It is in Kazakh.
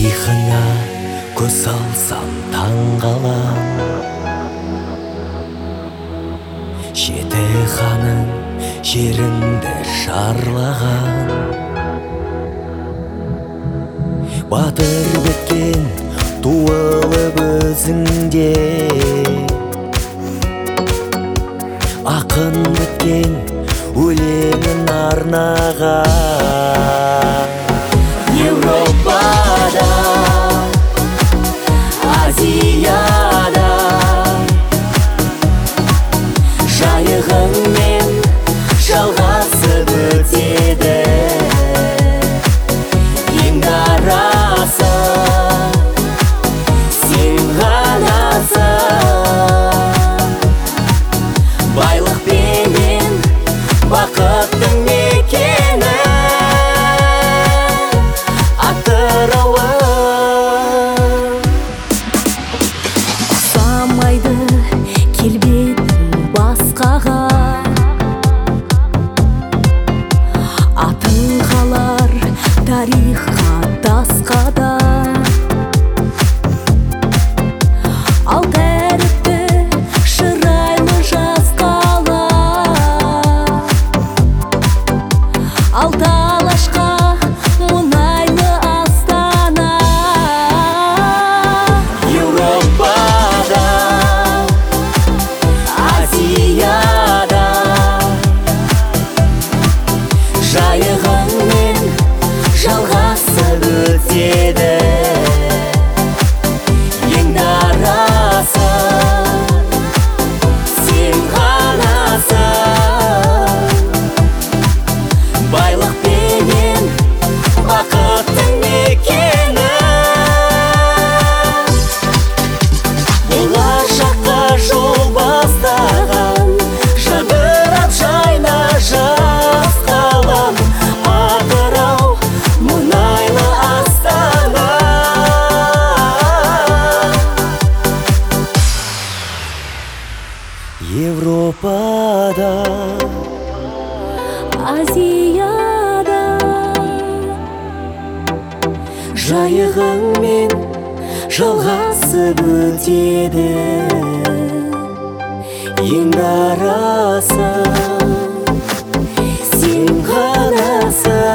тарихыңа көз салсам таң қалам. Жеті ханың жеріңді шарлаған, батыр біткен туылып өзіңде, ақын біткен өлеңін арнаған. Европада, Азияда жайығыңмен жалғасып өтеді. Ең дарасы сен ғанасың, байлық пенен бақыттың мекені атырауым. Ұқсамайды келбетің басқаға, атың қалар тарихқа тасқада. Ал тәріпті шырайлы жас қала, ал талашқа мұнайлы астана. Европада, Азияда жайығыңмен жалғасып өтеді. Ең дарасы сен ғанасың, байлық пенен бақыттың мекені. Болашаққа жол бастаған, жадырап жайна жас қалам. Атырау мұнайлы астана. Европада, Азияда жайығыңмен жалғасып өтеді. Ең дарасы сен ғанасың.